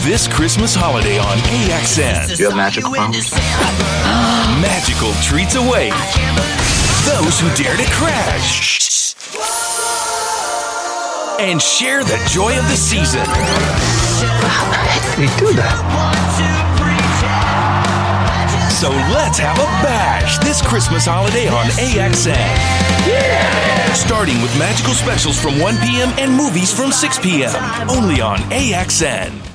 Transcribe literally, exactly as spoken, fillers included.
This Christmas holiday on A X N. Do you have magical powers? Magical treats await those who dare to crash and share the joy of the season. How the heck did he do that? So let's have a bash this Christmas holiday on A X N. Yeah! Starting with magical specials from one p.m. and movies from six p.m. Only on A X N.